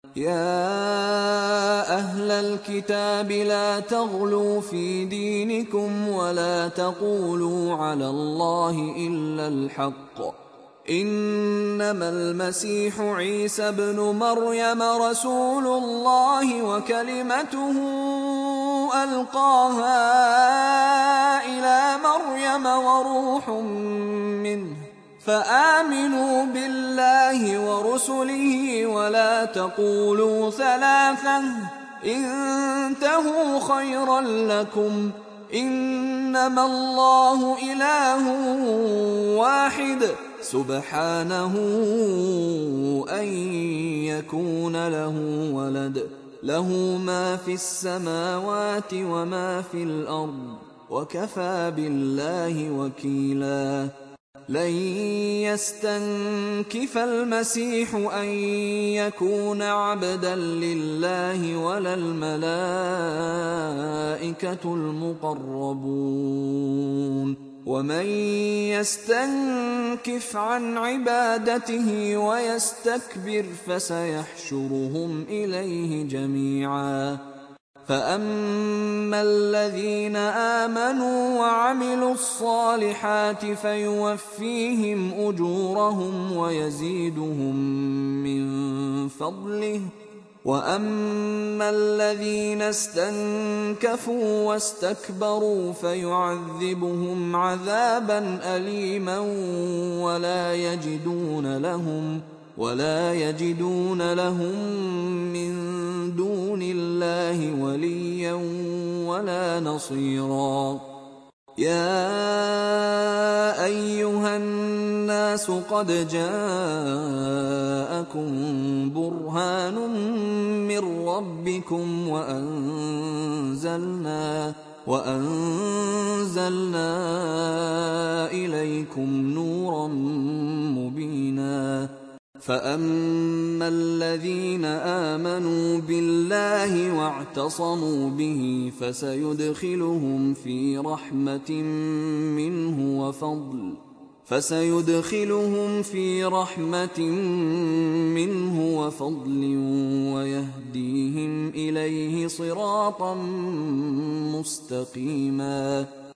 يا أهل الكتاب لا تغلوا في دينكم ولا تقولوا على الله إلا الحق، إنما المسيح عيسى بن مريم رسول الله وكلمته ألقاها إلى مريم وروح منه، فآمنوا بالله ورسله ولا تقولوا ثلاثة، انتهوا خيرا لكم، إنما الله إله واحد سبحانه أن يكون له ولد، له ما في السماوات وما في الأرض، وكفى بالله وكيلا. لن يستنكف المسيح أن يكون عبدا لله ولا الملائكة المقربون، ومن يستنكف عن عبادته ويستكبر فسيحشرهم إليه جميعا. فأما الذين آمنوا وعملوا الصالحات فيوفيهم أجورهم ويزيدهم من فضله، وأما الذين استنكفوا واستكبروا فيعذبهم عذابا أليما ولا يجدون لهم من دون الله وليا ولا نصيرا. يا أيها الناس قد جاءكم برهان من ربكم وأنزلنا إليكم نورا مبينا. فأما الذين آمنوا بالله واعتصموا به فسيدخلهم في رحمة منه وفضل ويهديهم إليه صراطا مستقيما.